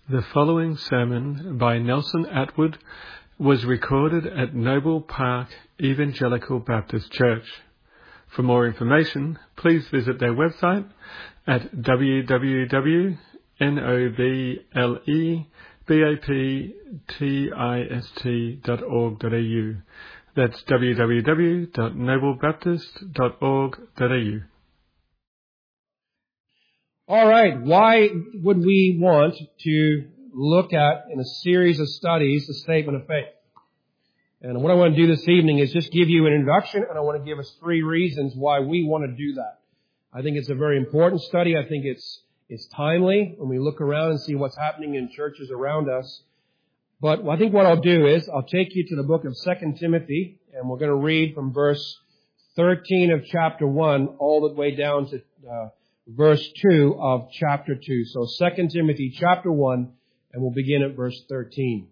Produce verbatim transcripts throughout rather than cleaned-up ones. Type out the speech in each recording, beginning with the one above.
The following sermon by Nelson Atwood was recorded at Noble Park Evangelical Baptist Church. For more information, please visit their website at w w w dot noblebaptist dot org dot a u. That's w w w dot noble baptist dot org dot a u. All right, why would we want to look at, in a series of studies, the statement of faith? And what I want to do this evening is just give you an introduction, and I want to give us three reasons why we want to do that. I think it's a very important study. I think it's it's timely when we look around and see what's happening in churches around us. But I think what I'll do is I'll take you to the book of Second Timothy, and we're going to read from verse thirteen of chapter one all the way down to uh, verse two of chapter two. So Second Timothy chapter one, and we'll begin at verse thirteen.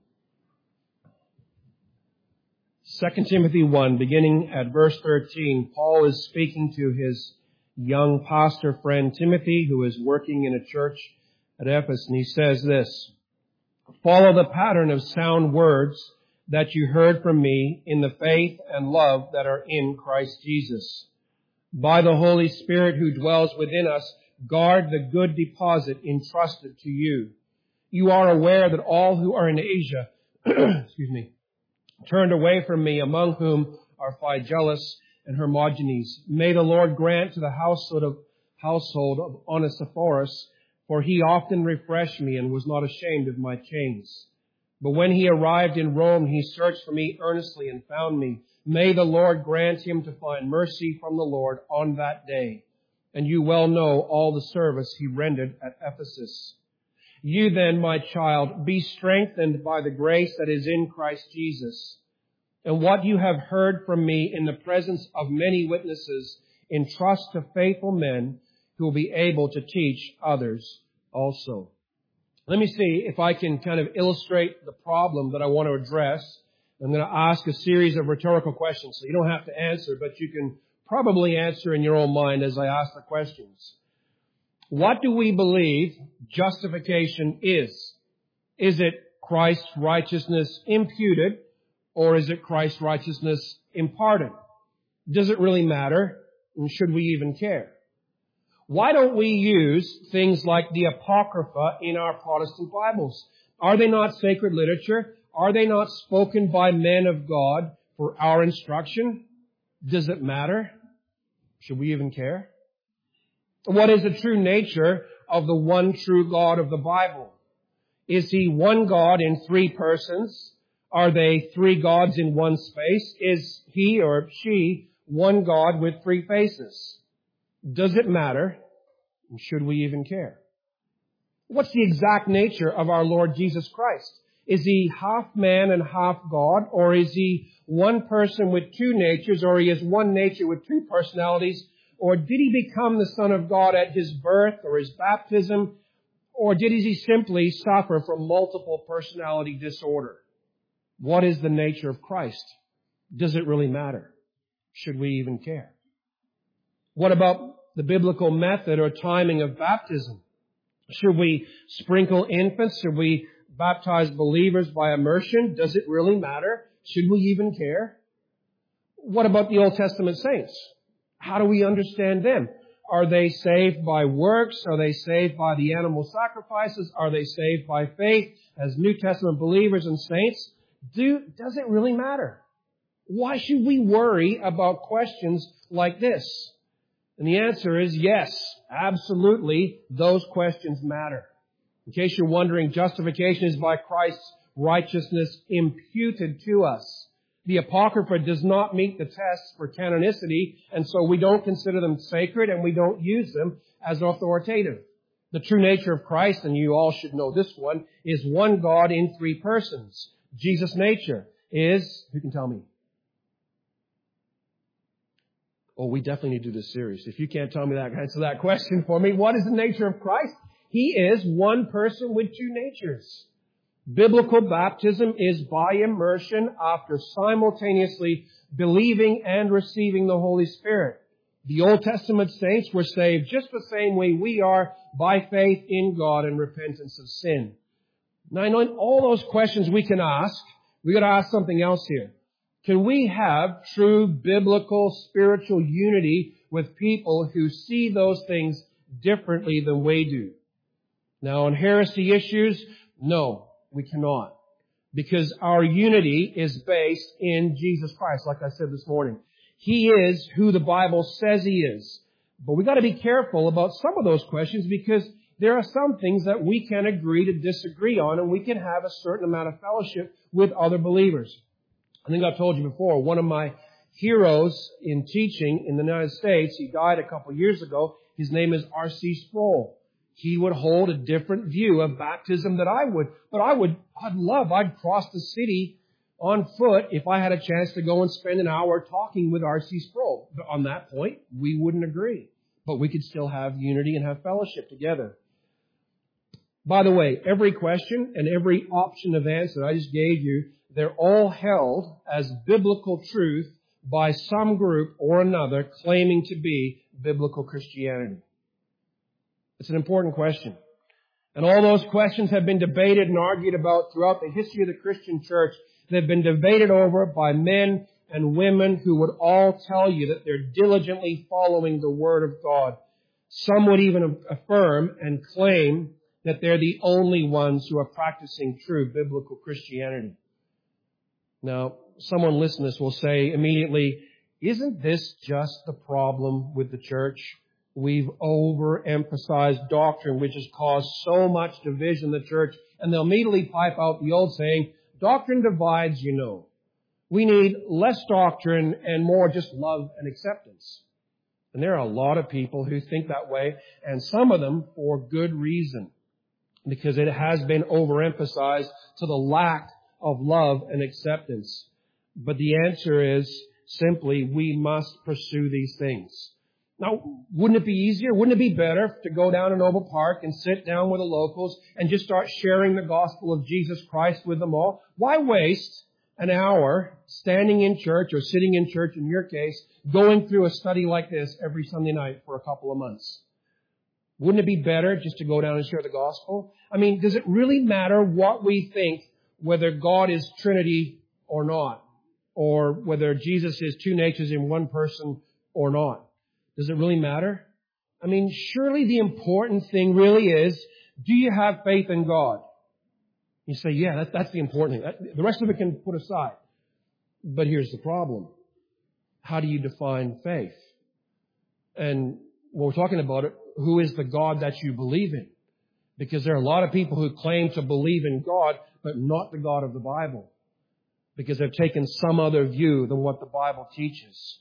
Second Timothy one, beginning at verse thirteen, Paul is speaking to his young pastor friend Timothy, who is working in a church at Ephesus, and he says this: "Follow the pattern of sound words that you heard from me in the faith and love that are in Christ Jesus. By the Holy Spirit who dwells within us, guard the good deposit entrusted to you. You are aware that all who are in Asia, excuse me, turned away from me, among whom are Phygelus and Hermogenes. May the Lord grant to the household of, household of Onesiphorus, for he often refreshed me and was not ashamed of my chains. But when he arrived in Rome, he searched for me earnestly and found me. May the Lord grant him to find mercy from the Lord on that day. And you well know all the service he rendered at Ephesus. You then, my child, be strengthened by the grace that is in Christ Jesus. And what you have heard from me in the presence of many witnesses, entrust to faithful men who will be able to teach others also." Let me see if I can kind of illustrate the problem that I want to address. I'm going to ask a series of rhetorical questions, so you don't have to answer, but you can probably answer in your own mind as I ask the questions. What do we believe justification is? Is it Christ's righteousness imputed, or is it Christ's righteousness imparted? Does it really matter? And should we even care? Why don't we use things like the Apocrypha in our Protestant Bibles? Are they not sacred literature? Are they not spoken by men of God for our instruction? Does it matter? Should we even care? What is the true nature of the one true God of the Bible? Is he one God in three persons? Are they three gods in one space? Is he or she one God with three faces? Does it matter? And should we even care? What's the exact nature of our Lord Jesus Christ? Is he half man and half God? Or is he one person with two natures? Or he is one nature with two personalities? Or did he become the Son of God at his birth or his baptism? Or did he simply suffer from multiple personality disorder? What is the nature of Christ? Does it really matter? Should we even care? What about the biblical method or timing of baptism? Should we sprinkle infants? Should we baptize believers by immersion? Does it really matter? Should we even care? What about the Old Testament saints? How do we understand them? Are they saved by works? Are they saved by the animal sacrifices? Are they saved by faith as New Testament believers and saints? Do, does it really matter? Why should we worry about questions like this? And the answer is yes, absolutely, those questions matter. In case you're wondering, justification is by Christ's righteousness imputed to us. The Apocrypha does not meet the tests for canonicity, and so we don't consider them sacred and we don't use them as authoritative. The true nature of Christ, and you all should know this one, is one God in three persons. Jesus' nature is, who can tell me? Oh, we definitely need to do this series. If you can't tell me that, answer that question for me. What is the nature of Christ? He is one person with two natures. Biblical baptism is by immersion after simultaneously believing and receiving the Holy Spirit. The Old Testament saints were saved just the same way we are, by faith in God and repentance of sin. Now, I know in all those questions we can ask, we got to ask something else here. Can we have true biblical spiritual unity with people who see those things differently than we do? Now, on heresy issues, no, we cannot. Because our unity is based in Jesus Christ, like I said this morning. He is who the Bible says He is. But we got to be careful about some of those questions because there are some things that we can agree to disagree on, and we can have a certain amount of fellowship with other believers. I think I've told you before, one of my heroes in teaching in the United States, he died a couple of years ago. His name is R C Sproul. He would hold a different view of baptism than I would. But I would, I'd love, I'd cross the city on foot if I had a chance to go and spend an hour talking with R C Sproul. But on that point, we wouldn't agree. But we could still have unity and have fellowship together. By the way, every question and every option of answer I just gave you, they're all held as biblical truth by some group or another claiming to be biblical Christianity. It's an important question. And all those questions have been debated and argued about throughout the history of the Christian church. They've been debated over by men and women who would all tell you that they're diligently following the Word of God. Some would even affirm and claim that they're the only ones who are practicing true biblical Christianity. Now, someone listening to this will say immediately, isn't this just the problem with the church? We've overemphasized doctrine, which has caused so much division in the church. And they'll immediately pipe out the old saying, doctrine divides, you know. We need less doctrine and more just love and acceptance. And there are a lot of people who think that way, and some of them for good reason, because it has been overemphasized to the lack of love and acceptance. But the answer is simply, we must pursue these things. Now, wouldn't it be easier? Wouldn't it be better to go down to Noble Park and sit down with the locals and just start sharing the gospel of Jesus Christ with them all? Why waste an hour standing in church or sitting in church, in your case, going through a study like this every Sunday night for a couple of months? Wouldn't it be better just to go down and share the gospel? I mean, does it really matter what we think, whether God is Trinity or not, or whether Jesus is two natures in one person or not? Does it really matter? I mean, surely the important thing really is, do you have faith in God? You say, yeah, that, that's the important thing. That, the rest of it can put aside. But here's the problem. How do you define faith? And when we're talking about it, who is the God that you believe in? Because there are a lot of people who claim to believe in God, but not the God of the Bible. Because they've taken some other view than what the Bible teaches.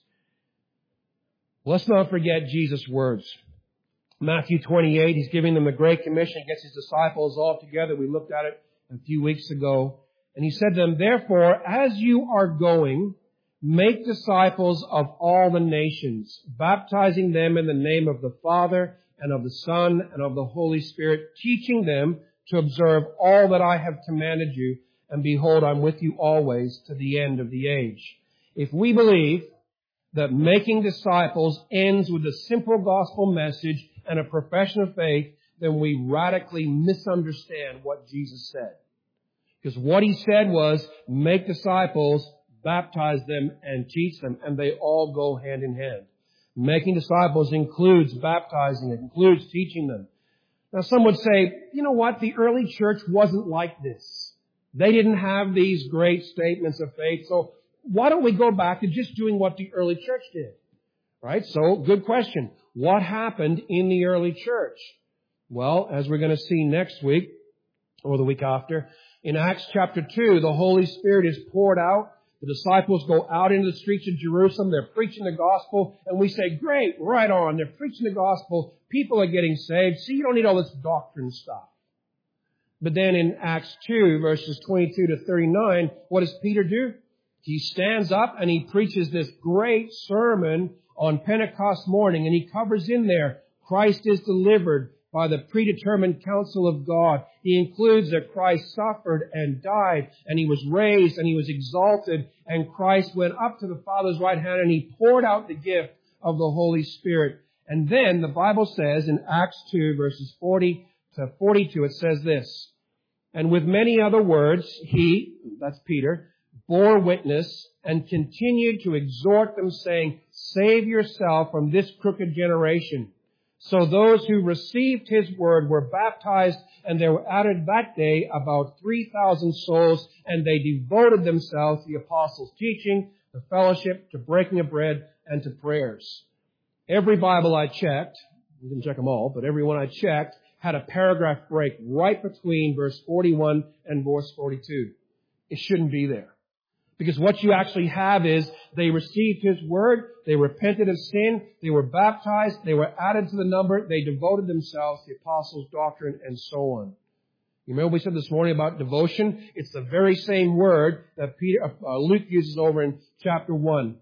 Let's not forget Jesus' words. Matthew twenty-eight, He's giving them a great commission. He gets His disciples all together. We looked at it a few weeks ago. And He said to them, therefore, as you are going, make disciples of all the nations, baptizing them in the name of the Father and of the Son and of the Holy Spirit, teaching them to observe all that I have commanded you. And behold, I'm with you always to the end of the age. If we believe that making disciples ends with a simple gospel message and a profession of faith, then we radically misunderstand what Jesus said. Because what He said was, make disciples, baptize them, and teach them, and they all go hand in hand. Making disciples includes baptizing, it includes teaching them. Now some would say, you know what, the early church wasn't like this. They didn't have these great statements of faith, so why don't we go back to just doing what the early church did? Right? So, good question. What happened in the early church? Well, as we're going to see next week, or the week after, in Acts chapter two, the Holy Spirit is poured out. The disciples go out into the streets of Jerusalem. They're preaching the gospel. And we say, great, right on. They're preaching the gospel. People are getting saved. See, you don't need all this doctrine stuff. But then in Acts two, verses twenty-two to thirty-nine, what does Peter do? He stands up and he preaches this great sermon on Pentecost morning, and he covers in there, Christ is delivered by the predetermined counsel of God. He includes that Christ suffered and died, and He was raised, and He was exalted, and Christ went up to the Father's right hand, and He poured out the gift of the Holy Spirit. And then the Bible says in Acts two, verses forty to forty-two, it says this, And with many other words, he, that's Peter, bore witness and continued to exhort them, saying, save yourself from this crooked generation. So those who received his word were baptized, and there were added that day about three thousand souls, and they devoted themselves to the apostles' teaching, to fellowship, to breaking of bread, and to prayers. Every Bible I checked, I didn't check them all, but every one I checked, had a paragraph break right between verse forty-one and verse forty-two. It shouldn't be there. Because what you actually have is they received his word, they repented of sin, they were baptized, they were added to the number, they devoted themselves to the apostles' doctrine, and so on. You remember we said this morning about devotion? It's the very same word that Peter, uh, Luke uses over in chapter one.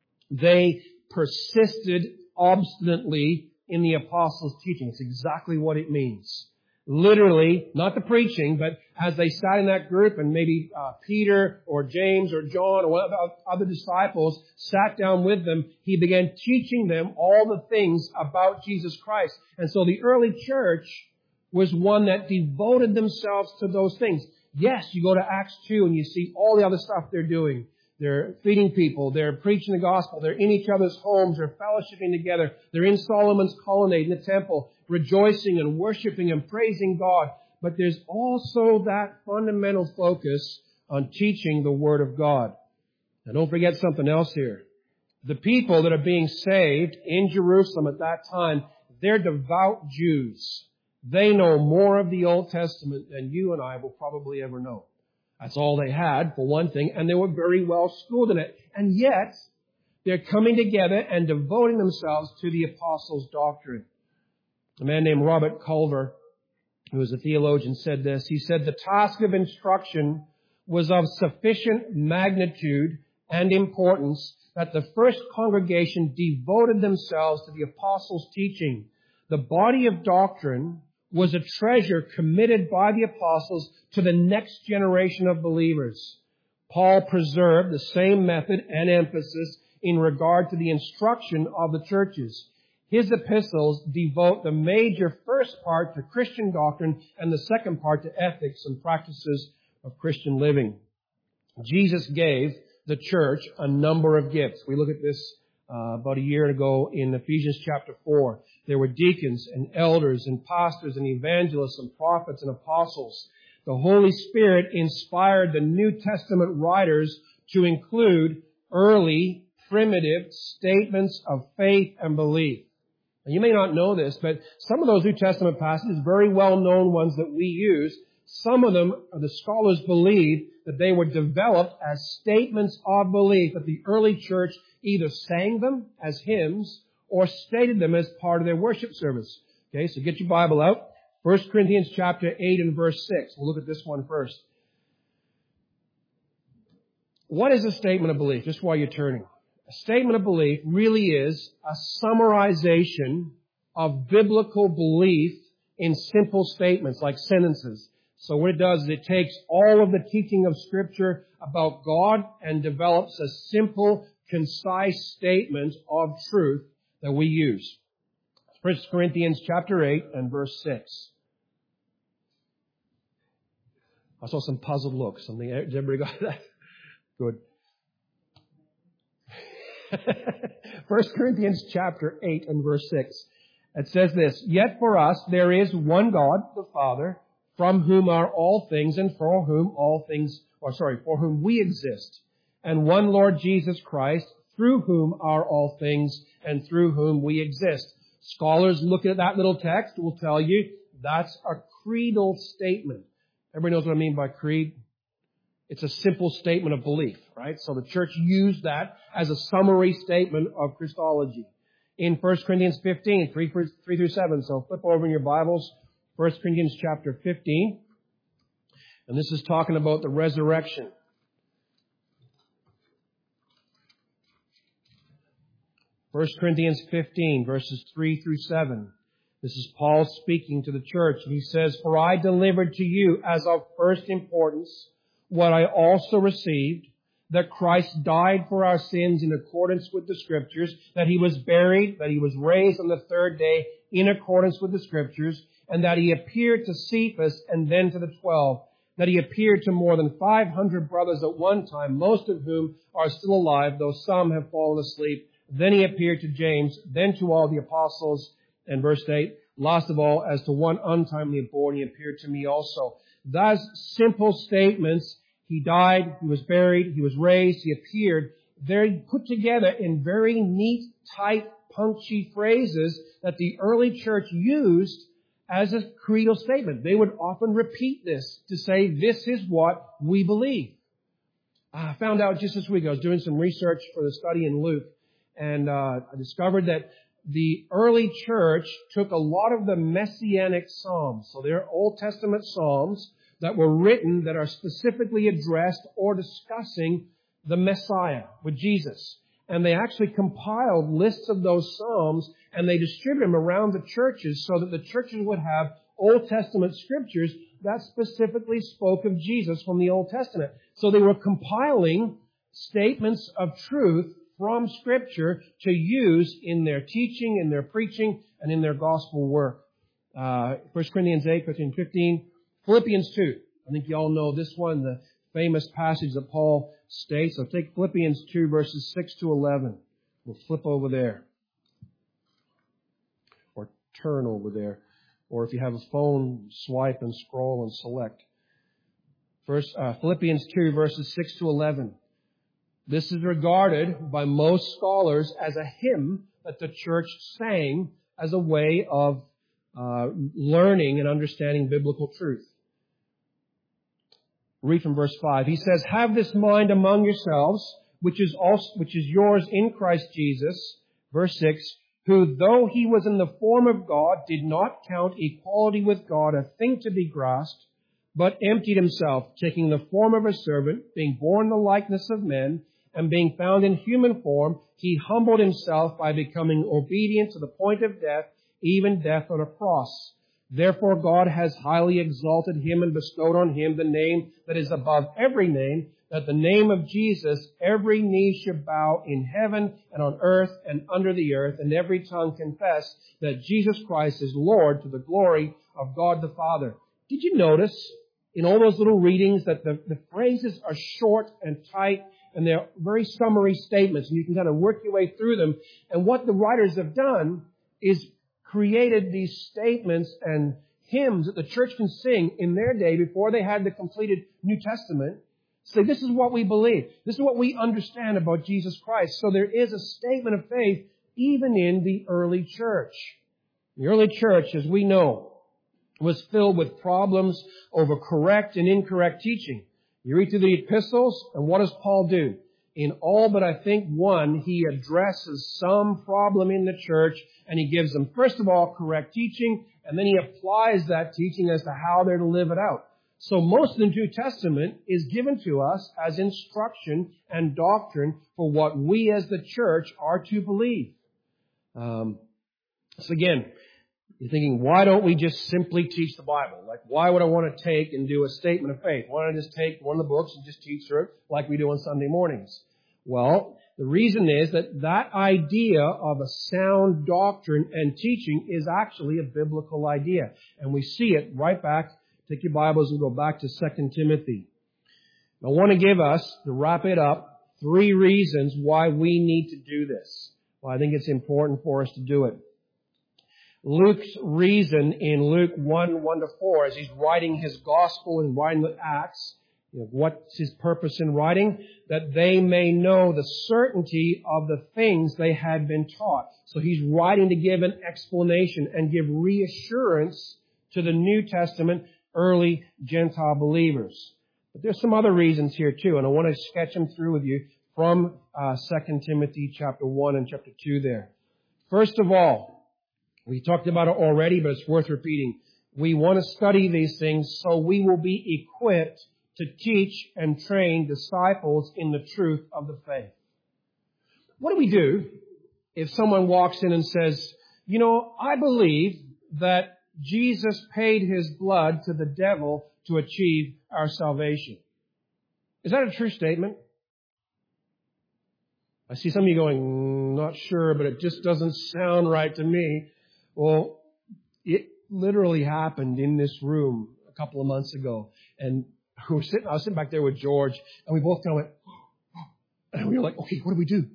They persisted obstinately in the apostles' teaching. It's exactly what it means. Literally, not the preaching, but as they sat in that group, and maybe uh, Peter or James or John or one of the other disciples sat down with them, he began teaching them all the things about Jesus Christ. And so the early church was one that devoted themselves to those things. Yes, you go to Acts two and you see all the other stuff they're doing. They're feeding people. They're preaching the gospel. They're in each other's homes. They're fellowshipping together. They're in Solomon's colonnade in the temple, rejoicing and worshiping and praising God. But there's also that fundamental focus on teaching the Word of God. Now don't forget something else here. The people that are being saved in Jerusalem at that time, they're devout Jews. They know more of the Old Testament than you and I will probably ever know. That's all they had, for one thing, and they were very well schooled in it. And yet, they're coming together and devoting themselves to the apostles' doctrine. A man named Robert Culver, who was a theologian, said this. He said, the task of instruction was of sufficient magnitude and importance that the first congregation devoted themselves to the apostles' teaching. The body of doctrine was a treasure committed by the apostles to the next generation of believers. Paul preserved the same method and emphasis in regard to the instruction of the churches. His epistles devote the major first part to Christian doctrine and the second part to ethics and practices of Christian living. Jesus gave the church a number of gifts. We look at this uh, about a year ago in Ephesians chapter four. There were deacons and elders and pastors and evangelists and prophets and apostles. The Holy Spirit inspired the New Testament writers to include early, primitive statements of faith and belief. Now, you may not know this, but some of those New Testament passages, very well-known ones that we use, some of them, the scholars believe that they were developed as statements of belief, that the early church either sang them as hymns or stated them as part of their worship service. Okay, so get your Bible out. First Corinthians chapter eight and verse six. We'll look at this one first. What is a statement of belief? Just while you're turning. A statement of belief really is a summarization of biblical belief in simple statements like sentences. So what it does is it takes all of the teaching of Scripture about God and develops a simple, concise statement of truth that we use. First Corinthians chapter eight and verse six. I saw some puzzled looks. Has everybody got that? Good. First Corinthians chapter eight and verse six. It says this, yet for us there is one God, the Father, from whom are all things and for whom all things, or sorry, for whom we exist, and one Lord Jesus Christ, through whom are all things and through whom we exist. Scholars looking at that little text will tell you that's a creedal statement. Everybody knows what I mean by creed? It's a simple statement of belief, right? So the church used that as a summary statement of Christology. In First Corinthians fifteen, three through seven. So flip over in your Bibles, First Corinthians chapter fifteen. And this is talking about the resurrection. First Corinthians fifteen, verses three through seven. This is Paul speaking to the church. And he says, for I delivered to you as of first importance what I also received, that Christ died for our sins in accordance with the Scriptures, that He was buried, that He was raised on the third day in accordance with the Scriptures, and that He appeared to Cephas and then to the twelve. that he appeared to more than five hundred brothers at one time, most of whom are still alive, though some have fallen asleep. Then he appeared to James, then to all the apostles. And verse eight, last of all, as to one untimely born, he appeared to me also. Those simple statements, he died, he was buried, he was raised, he appeared, they're put together in very neat, tight, punchy phrases that the early church used as a creedal statement. They would often repeat this to say, this is what we believe. I found out just this week, I was doing some research for the study in Luke, and uh, I discovered that the early church took a lot of the messianic psalms, so they're Old Testament psalms that were written that are specifically addressed or discussing the Messiah with Jesus. And they actually compiled lists of those psalms and they distributed them around the churches so that the churches would have Old Testament scriptures that specifically spoke of Jesus from the Old Testament. So they were compiling statements of truth from Scripture to use in their teaching, in their preaching, and in their gospel work. Uh, First Corinthians eight, fifteen, fifteen. Philippians two. I think you all know this one, the famous passage that Paul states. So take Philippians two, verses six to eleven. We'll flip over there. Or turn over there. Or if you have a phone, swipe and scroll and select. First, uh, Philippians two, verses six to eleven. This is regarded by most scholars as a hymn that the church sang as a way of uh, learning and understanding biblical truth. Read from verse five. He says, "Have this mind among yourselves, which is also, which is yours in Christ Jesus." Verse six, "Who, though he was in the form of God, did not count equality with God a thing to be grasped, but emptied himself, taking the form of a servant, being born in the likeness of men, and being found in human form, he humbled himself by becoming obedient to the point of death, even death on a cross. Therefore God has highly exalted him and bestowed on him the name that is above every name, that the name of Jesus every knee should bow in heaven and on earth and under the earth, and every tongue confess that Jesus Christ is Lord, to the glory of God the Father." Did you notice in all those little readings that the, the phrases are short and tight, and they're very summary statements, and you can kind of work your way through them. And what the writers have done is created these statements and hymns that the church can sing in their day before they had the completed New Testament. Say, this is what we believe. This is what we understand about Jesus Christ. So there is a statement of faith even in the early church. The early church, as we know, was filled with problems over correct and incorrect teaching. You read through the epistles, and what does Paul do? In all but I think one, he addresses some problem in the church, and he gives them, first of all, correct teaching, and then he applies that teaching as to how they're to live it out. So most of the New Testament is given to us as instruction and doctrine for what we as the church are to believe. Um, so again, you're thinking, why don't we just simply teach the Bible? Like, why would I want to take and do a statement of faith? Why don't I just take one of the books and just teach through it like we do on Sunday mornings? Well, the reason is that that idea of a sound doctrine and teaching is actually a biblical idea. And we see it right back. Take your Bibles and go back to Second Timothy. I want to give us, to wrap it up, three reasons why we need to do this. Well, I think it's important for us to do it. Luke's reason in Luke one, one to four, as he's writing his gospel and writing the Acts, you know, what's his purpose in writing? That they may know the certainty of the things they had been taught. So he's writing to give an explanation and give reassurance to the New Testament early Gentile believers. But there's some other reasons here too, and I want to sketch them through with you from uh, Second Timothy chapter one and chapter two there. First of all, we talked about it already, but it's worth repeating. We want to study these things so we will be equipped to teach and train disciples in the truth of the faith. What do we do if someone walks in and says, you know, I believe that Jesus paid his blood to the devil to achieve our salvation? Is that a true statement? I see some of you going, mm, not sure, but it just doesn't sound right to me. Well, it literally happened in this room a couple of months ago. And we were sitting, I was sitting back there with George, and we both kind of went, and we were like, okay, what do we do?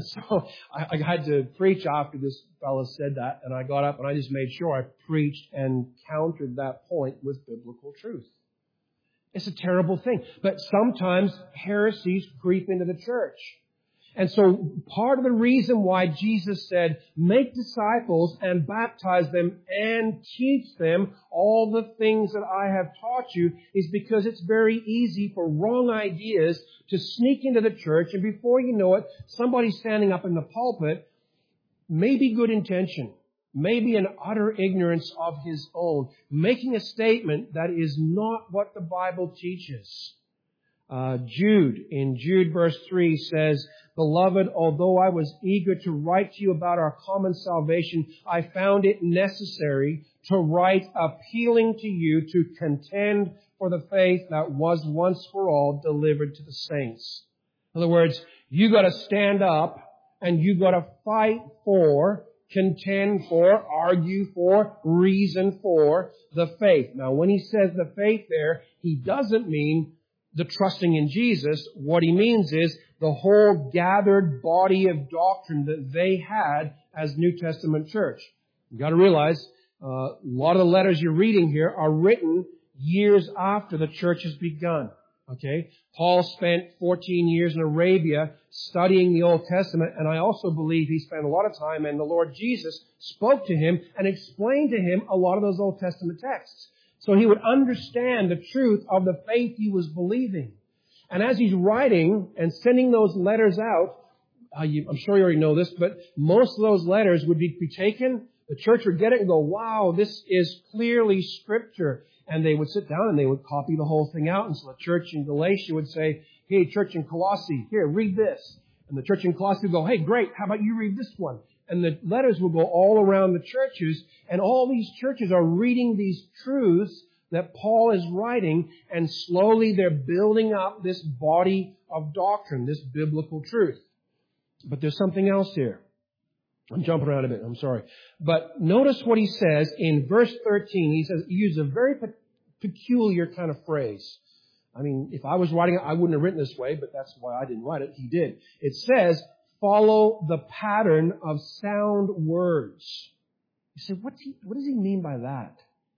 So I, I had to preach after this fellow said that, and I got up and I just made sure I preached and countered that point with biblical truth. It's a terrible thing. But sometimes heresies creep into the church. And so part of the reason why Jesus said, make disciples and baptize them and teach them all the things that I have taught you is because it's very easy for wrong ideas to sneak into the church. And before you know it, somebody standing up in the pulpit, maybe good intention, maybe an utter ignorance of his own, making a statement that is not what the Bible teaches. Uh, Jude, in Jude verse three says, Beloved, although I was eager to write to you about our common salvation, I found it necessary to write appealing to you to contend for the faith that was once for all delivered to the saints. In other words, you got to stand up and you got to fight for, contend for, argue for, reason for the faith. Now, when he says the faith there, he doesn't mean the trusting in Jesus. What he means is the whole gathered body of doctrine that they had as New Testament church. You've got to realize uh, a lot of the letters you're reading here are written years after the church has begun. Okay? Paul spent fourteen years in Arabia studying the Old Testament, and I also believe he spent a lot of time, and the Lord Jesus spoke to him and explained to him a lot of those Old Testament texts. So he would understand the truth of the faith he was believing. And as he's writing and sending those letters out, uh, you, I'm sure you already know this, but most of those letters would be, be taken, the church would get it and go, wow, this is clearly Scripture. And they would sit down and they would copy the whole thing out. And so the church in Galatia would say, hey, church in Colossae, here, read this. And the church in Colossae would go, hey, great, how about you read this one? And the letters will go all around the churches, and all these churches are reading these truths that Paul is writing, and slowly they're building up this body of doctrine, this biblical truth. But there's something else here. I'm jumping around a bit, I'm sorry. But notice what he says in verse thirteen. He says, he uses a very pe- peculiar kind of phrase. I mean, if I was writing it, I wouldn't have written this way, but that's why I didn't write it. He did. It says, follow the pattern of sound words. You say, what, he, what does he mean by that?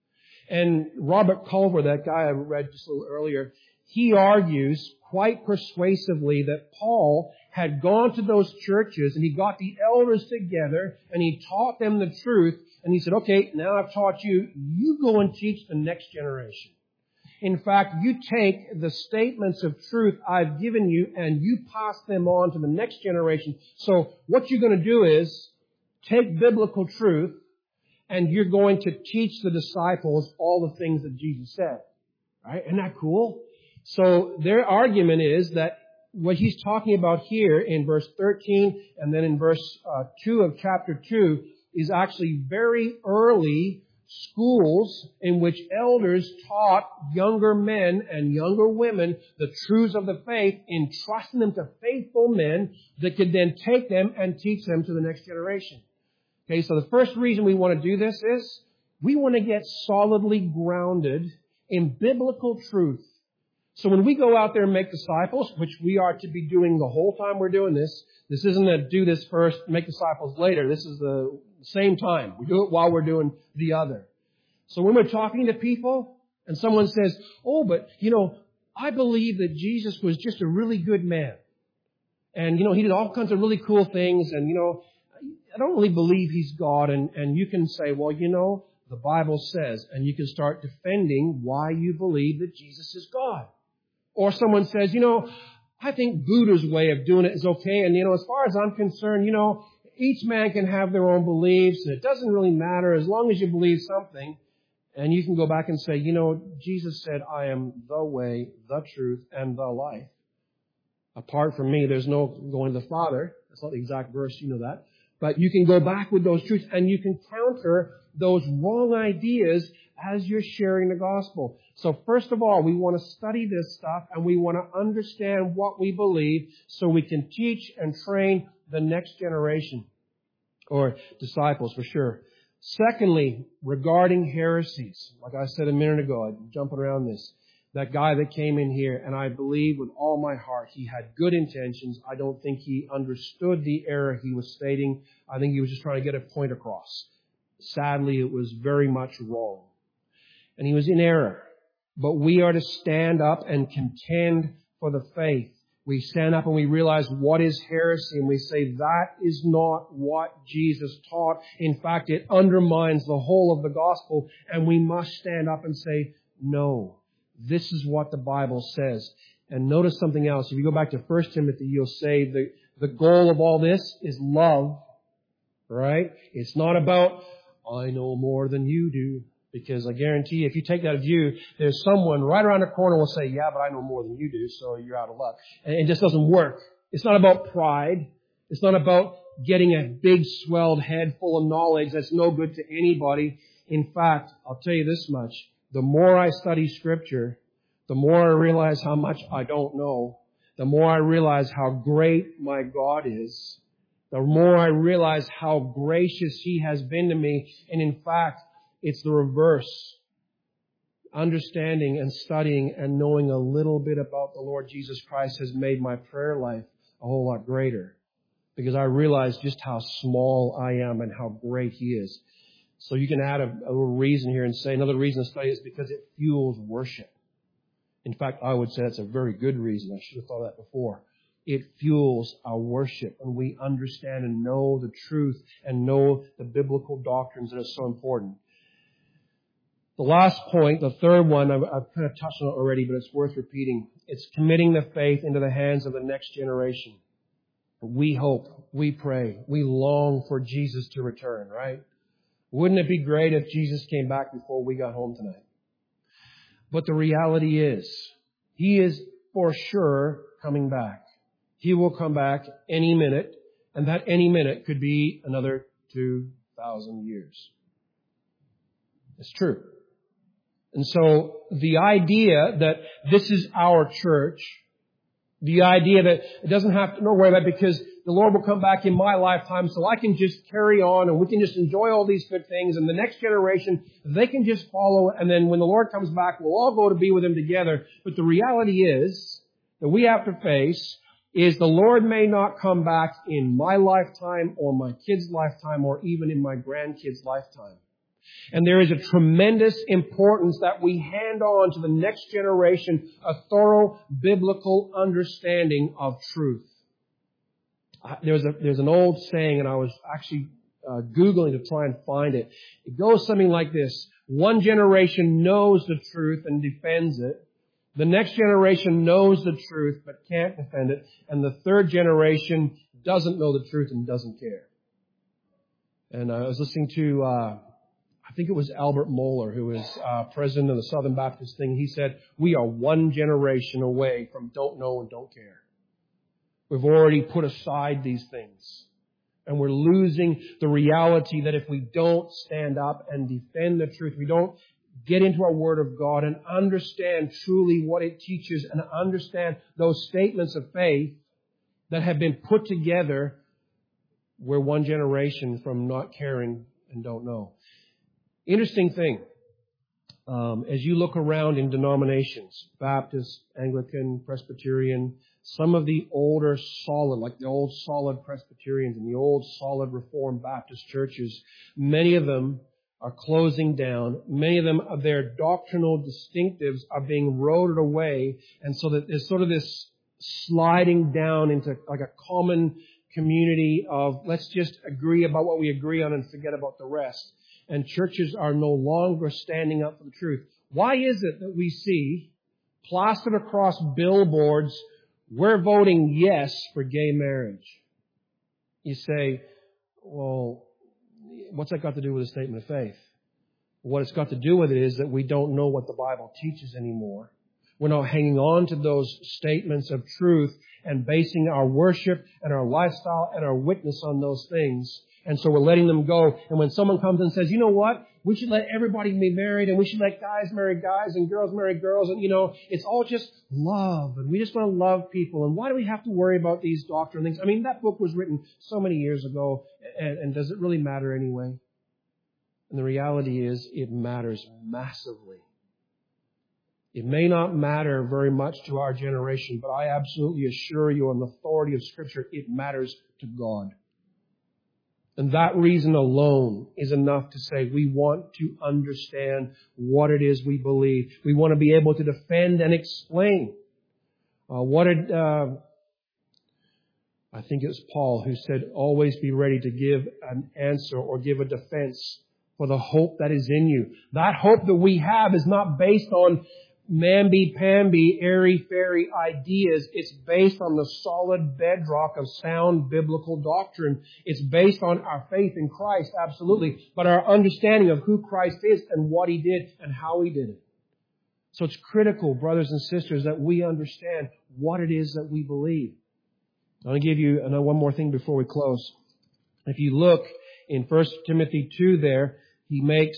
And Robert Culver, that guy I read just a little earlier, he argues quite persuasively that Paul had gone to those churches and he got the elders together and he taught them the truth. And he said, okay, now I've taught you, you go and teach the next generation. In fact, you take the statements of truth I've given you and you pass them on to the next generation. So what you're going to do is take biblical truth and you're going to teach the disciples all the things that Jesus said. Right? Isn't that cool? So their argument is that what he's talking about here in verse thirteen and then in verse uh, two of chapter two is actually very early schools in which elders taught younger men and younger women the truths of the faith, entrusting them to faithful men that could then take them and teach them to the next generation. Okay, so the first reason we want to do this is we want to get solidly grounded in biblical truth. So when we go out there and make disciples, which we are to be doing the whole time we're doing this, this isn't a do this first, make disciples later. This is the same time. We do it while we're doing the other. So when we're talking to people and someone says, oh, but, you know, I believe that Jesus was just a really good man. And, you know, he did all kinds of really cool things. And, you know, I don't really believe he's God. And, and you can say, well, you know, the Bible says, and you can start defending why you believe that Jesus is God. Or someone says, you know, I think Buddha's way of doing it is okay. And, you know, as far as I'm concerned, you know, each man can have their own beliefs. And it doesn't really matter as long as you believe something. And you can go back and say, you know, Jesus said, I am the way, the truth, and the life. Apart from me, there's no going to the Father. That's not the exact verse, you know that. But you can go back with those truths and you can counter those wrong ideas as you're sharing the gospel. So first of all, we want to study this stuff and we want to understand what we believe so we can teach and train the next generation or disciples for sure. Secondly, regarding heresies, like I said a minute ago, I'm jumping around this. That guy that came in here, and I believe with all my heart he had good intentions. I don't think he understood the error he was stating. I think he was just trying to get a point across. Sadly, it was very much wrong. And he was in error. But we are to stand up and contend for the faith. We stand up and we realize what is heresy, and we say that is not what Jesus taught. In fact, it undermines the whole of the gospel, and we must stand up and say, no. This is what the Bible says. And notice something else. If you go back to First Timothy, you'll say the, the goal of all this is love. Right? It's not about, I know more than you do. Because I guarantee you, if you take that view, there's someone right around the corner will say, yeah, but I know more than you do, so you're out of luck. And it just doesn't work. It's not about pride. It's not about getting a big swelled head full of knowledge that's no good to anybody. In fact, I'll tell you this much. The more I study Scripture, the more I realize how much I don't know. The more I realize how great my God is. The more I realize how gracious He has been to me. And in fact, it's the reverse. Understanding and studying and knowing a little bit about the Lord Jesus Christ has made my prayer life a whole lot greater. Because I realize just how small I am and how great He is. So you can add a, a little reason here and say another reason to study is because it fuels worship. In fact, I would say that's a very good reason. I should have thought of that before. It fuels our worship when we understand and know the truth and know the biblical doctrines that are so important. The last point, the third one, I've, I've kind of touched on it already, but it's worth repeating. It's committing the faith into the hands of the next generation. We hope, we pray, we long for Jesus to return, right? Wouldn't it be great if Jesus came back before we got home tonight? But the reality is, He is for sure coming back. He will come back any minute, and that any minute could be another two thousand years. It's true. And so the idea that this is our church, the idea that it doesn't have to, no worry about it because the Lord will come back in my lifetime so I can just carry on and we can just enjoy all these good things and the next generation, they can just follow and then when the Lord comes back, we'll all go to be with Him together. But the reality is that we have to face is the Lord may not come back in my lifetime or my kid's lifetime or even in my grandkid's lifetime. And there is a tremendous importance that we hand on to the next generation a thorough biblical understanding of truth. There's a, there's an old saying, and I was actually uh, Googling to try and find it. It goes something like this. One generation knows the truth and defends it. The next generation knows the truth but can't defend it. And the third generation doesn't know the truth and doesn't care. And I was listening to, uh, I think it was Albert Mohler, who is uh, president of the Southern Baptist thing. He said, we are one generation away from don't know and don't care. We've already put aside these things. And we're losing the reality that if we don't stand up and defend the truth, we don't get into our Word of God and understand truly what it teaches and understand those statements of faith that have been put together, we're one generation from not caring and don't know. Interesting thing, um, as you look around in denominations, Baptist, Anglican, Presbyterian, some of the older solid, like the old solid Presbyterians and the old solid Reformed Baptist churches, many of them are closing down. Many of them, their doctrinal distinctives are being eroded away. And so that there's sort of this sliding down into like a common community of let's just agree about what we agree on and forget about the rest. And churches are no longer standing up for the truth. Why is it that we see plastered across billboards, we're voting yes for gay marriage? You say, well, what's that got to do with a statement of faith? What it's got to do with it is that we don't know what the Bible teaches anymore. We're not hanging on to those statements of truth and basing our worship and our lifestyle and our witness on those things. And so we're letting them go. And when someone comes and says, you know what? We should let everybody be married and we should let guys marry guys and girls marry girls. And, you know, it's all just love. And we just want to love people. And why do we have to worry about these doctrine things? I mean, that book was written so many years ago. And, and does it really matter anyway? And the reality is it matters massively. It may not matter very much to our generation, but I absolutely assure you on the authority of Scripture, it matters to God. And that reason alone is enough to say we want to understand what it is we believe. We want to be able to defend and explain. Uh, what did, uh, I think it was Paul who said, always be ready to give an answer or give a defense for the hope that is in you. That hope that we have is not based on mamby-pamby, airy-fairy ideas. It's based on the solid bedrock of sound biblical doctrine. It's based on our faith in Christ, absolutely, but our understanding of who Christ is and what He did and how He did it. So it's critical, brothers and sisters, that we understand what it is that we believe. I'm going to give you another one more thing before we close. If you look in First Timothy two there, he makes,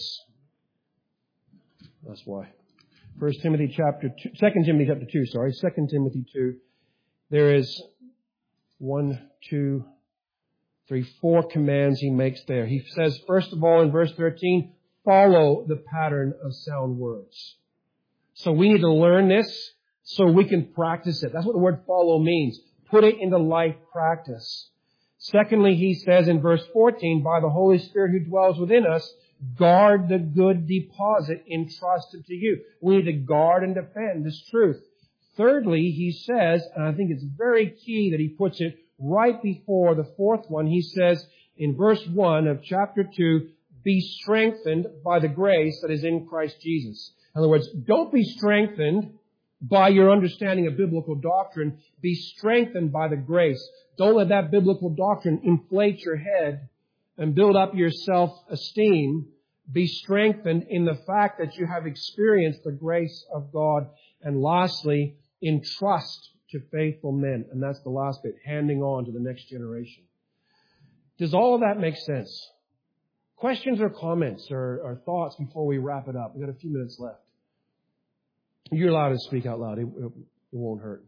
that's why. First Timothy chapter two, Second Timothy chapter two, sorry, Second Timothy two. There is one, two, three, four commands he makes there. He says, first of all, in verse thirteen, follow the pattern of sound words. So we need to learn this so we can practice it. That's what the word follow means. Put it into life practice. Secondly, he says in verse fourteen, by the Holy Spirit who dwells within us, guard the good deposit entrusted to you. We need to guard and defend this truth. Thirdly, he says, and I think it's very key that he puts it right before the fourth one, he says in verse one of chapter two, be strengthened by the grace that is in Christ Jesus. In other words, don't be strengthened by your understanding of biblical doctrine. Be strengthened by the grace. Don't let that biblical doctrine inflate your head and build up your self-esteem. Be strengthened in the fact that you have experienced the grace of God. And lastly, entrust to faithful men. And that's the last bit, handing on to the next generation. Does all of that make sense? Questions or comments or, or thoughts before we wrap it up? We've got a few minutes left. You're allowed to speak out loud. It, it, it won't hurt.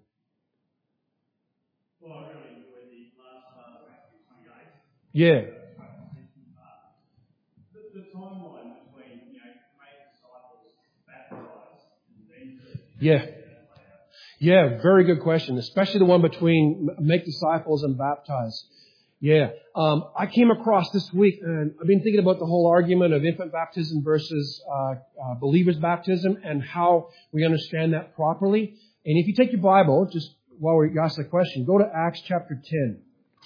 Well, I really enjoyed the last part of Matthew twenty-eight. Yeah. The, the timeline between, you know, make disciples, baptize, and then Yeah. Yeah, very good question, especially the one between make disciples and baptize. Yeah. Um, I came across this week, and I've been thinking about the whole argument of infant baptism versus uh, uh, believers' baptism and how we understand that properly. And if you take your Bible, just while we ask the question, go to Acts chapter ten.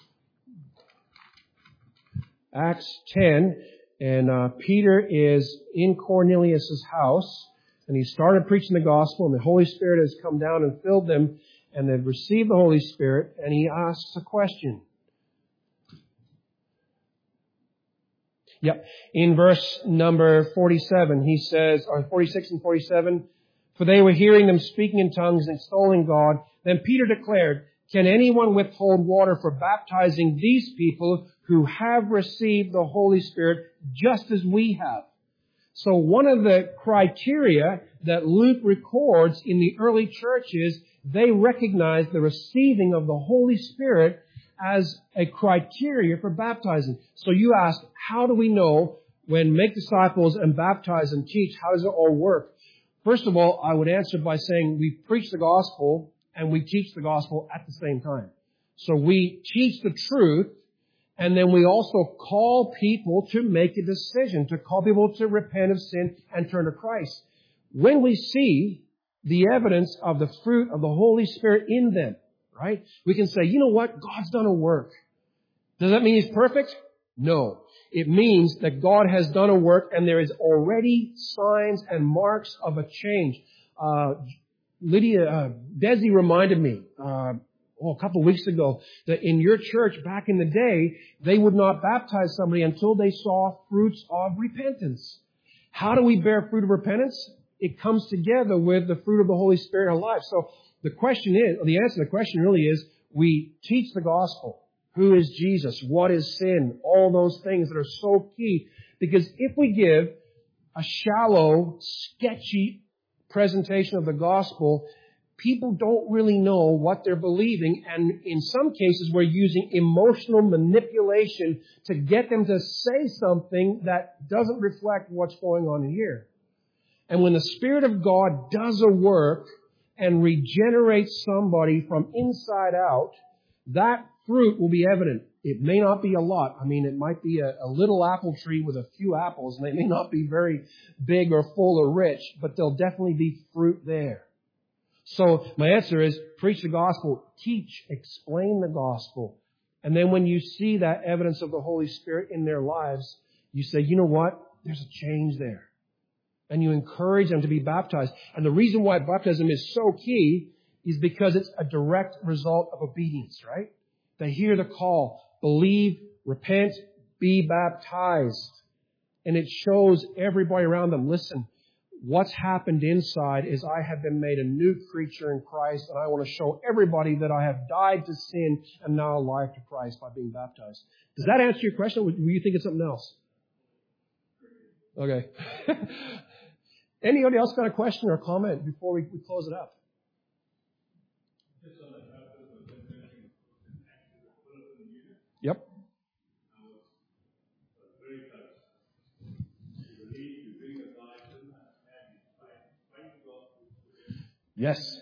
Acts ten, and uh, Peter is in Cornelius' house, and he started preaching the gospel, and the Holy Spirit has come down and filled them, and they've received the Holy Spirit, and he asks a question. Yep. In verse number forty-seven, he says, or forty-six and forty-seven, for they were hearing them speaking in tongues and extolling God. Then Peter declared, can anyone withhold water for baptizing these people who have received the Holy Spirit just as we have? So one of the criteria that Luke records in the early church is they recognized the receiving of the Holy Spirit as a criteria for baptizing. So you ask, how do we know when make disciples and baptize and teach, how does it all work? First of all, I would answer by saying we preach the gospel and we teach the gospel at the same time. So we teach the truth, and then we also call people to make a decision, to call people to repent of sin and turn to Christ. When we see the evidence of the fruit of the Holy Spirit in them, right? We can say, you know what? God's done a work. Does that mean He's perfect? No. It means that God has done a work and there is already signs and marks of a change. Uh, Lydia, uh, Desi reminded me, uh, oh, a couple of weeks ago that in your church back in the day, they would not baptize somebody until they saw fruits of repentance. How do we bear fruit of repentance? It comes together with the fruit of the Holy Spirit in our lives. So the question is, or the answer to the question really is, we teach the gospel. Who is Jesus? What is sin? All those things that are so key. Because if we give a shallow, sketchy presentation of the gospel, people don't really know what they're believing. And in some cases, we're using emotional manipulation to get them to say something that doesn't reflect what's going on in here. And when the Spirit of God does a work and regenerates somebody from inside out, that fruit will be evident. It may not be a lot. I mean, it might be a, a little apple tree with a few apples, and they may not be very big or full or rich, but there'll definitely be fruit there. So my answer is preach the gospel, teach, explain the gospel. And then when you see that evidence of the Holy Spirit in their lives, you say, you know what? There's a change there. And you encourage them to be baptized. And the reason why baptism is so key is because it's a direct result of obedience, right? They hear the call, believe, repent, be baptized. And it shows everybody around them, listen, what's happened inside is I have been made a new creature in Christ, and I want to show everybody that I have died to sin and now alive to Christ by being baptized. Does that answer your question, or were you thinking something else? Okay. Anybody else got a question or a comment before we, we close it up? Yep. Yes.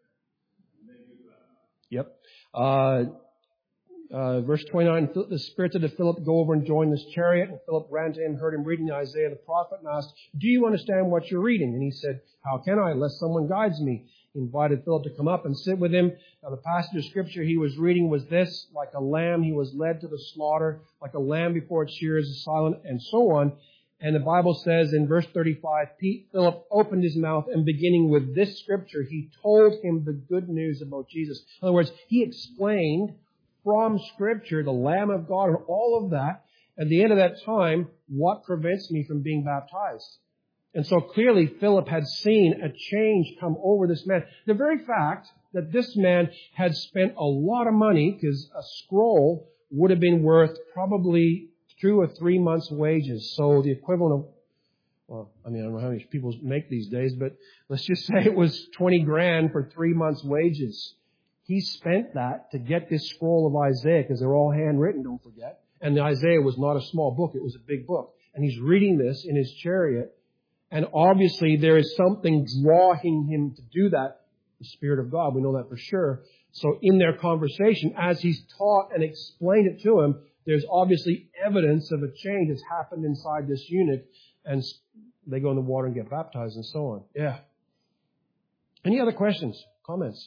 Yep. Uh, uh, verse twenty-nine, the Spirit said to Philip, go over and join this chariot. And Philip ran to him, heard him reading Isaiah the prophet, and asked, do you understand what you're reading? And he said, how can I, unless someone guides me? He invited Philip to come up and sit with him. Now the passage of Scripture he was reading was this, like a lamb he was led to the slaughter, like a lamb before its shears is silent, and so on. And the Bible says in verse thirty-five, Philip opened his mouth, and beginning with this Scripture, he told him the good news about Jesus. In other words, he explained from Scripture, the Lamb of God, and all of that. At the end of that time, what prevents me from being baptized? And so clearly Philip had seen a change come over this man. The very fact that this man had spent a lot of money, because a scroll would have been worth probably two or three months' wages. So the equivalent of, well, I mean, I don't know how many people make these days, but let's just say it was twenty grand for three months' wages. He spent that to get this scroll of Isaiah, because they're all handwritten, don't forget. And Isaiah was not a small book, it was a big book. And he's reading this in his chariot. And obviously there is something drawing him to do that. The Spirit of God, we know that for sure. So in their conversation, as he's taught and explained it to him, there's obviously evidence of a change that's happened inside this eunuch. And they go in the water and get baptized and so on. Yeah. Any other questions, comments?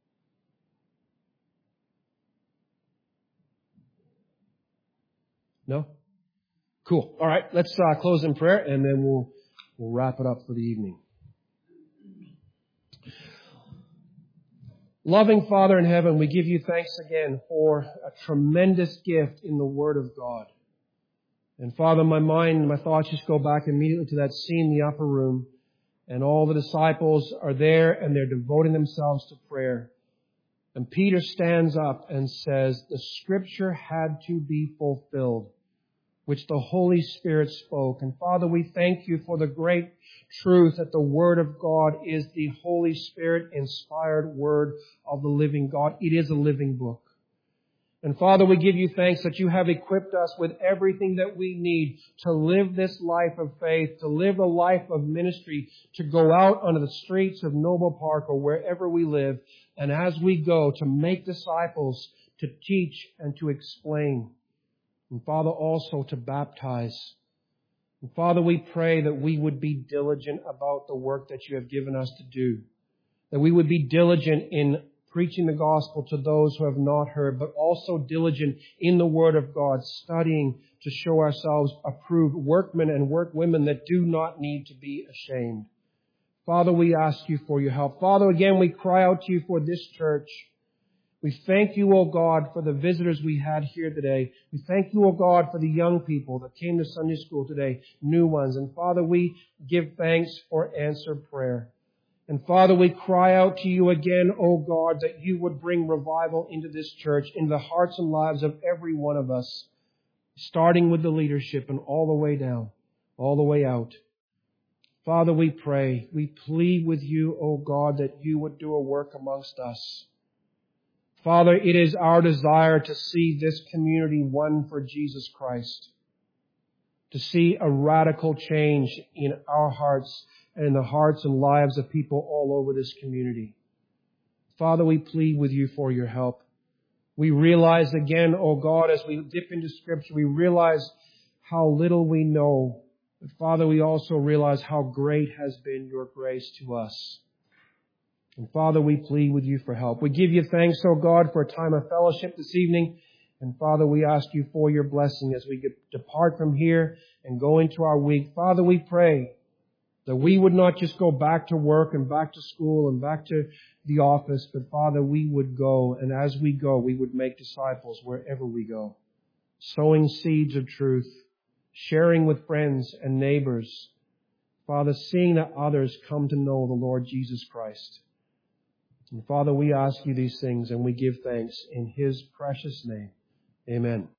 No? Cool. All right, let's uh, close in prayer, and then we'll we'll wrap it up for the evening. Loving Father in heaven, we give you thanks again for a tremendous gift in the Word of God. And Father, my mind and my thoughts just go back immediately to that scene in the upper room, and all the disciples are there, and they're devoting themselves to prayer. And Peter stands up and says, the Scripture had to be fulfilled, which the Holy Spirit spoke. And Father, we thank you for the great truth that the Word of God is the Holy Spirit inspired Word of the living God. It is a living book. And Father, we give you thanks that you have equipped us with everything that we need to live this life of faith, to live a life of ministry, to go out onto the streets of Noble Park or wherever we live. And as we go, to make disciples, to teach and to explain. And Father, also to baptize. And Father, we pray that we would be diligent about the work that you have given us to do. That we would be diligent in preaching the gospel to those who have not heard, but also diligent in the Word of God, studying to show ourselves approved workmen and workwomen that do not need to be ashamed. Father, we ask you for your help. Father, again, we cry out to you for this church. We thank you, O God, for the visitors we had here today. We thank you, O God, for the young people that came to Sunday school today, new ones. And Father, we give thanks for answered prayer. And Father, we cry out to you again, O God, that you would bring revival into this church, into the hearts and lives of every one of us, starting with the leadership and all the way down, all the way out. Father, we pray, we plead with you, O God, that you would do a work amongst us. Father, it is our desire to see this community won for Jesus Christ, to see a radical change in our hearts and in the hearts and lives of people all over this community. Father, we plead with you for your help. We realize again, oh God, as we dip into Scripture, we realize how little we know. But Father, we also realize how great has been your grace to us. And Father, we plead with you for help. We give you thanks, oh God, for a time of fellowship this evening. And Father, we ask you for your blessing as we get, depart from here and go into our week. Father, we pray that we would not just go back to work and back to school and back to the office, but Father, we would go, and as we go, we would make disciples wherever we go, sowing seeds of truth, sharing with friends and neighbors. Father, seeing that others come to know the Lord Jesus Christ. And Father, we ask you these things and we give thanks in His precious name. Amen.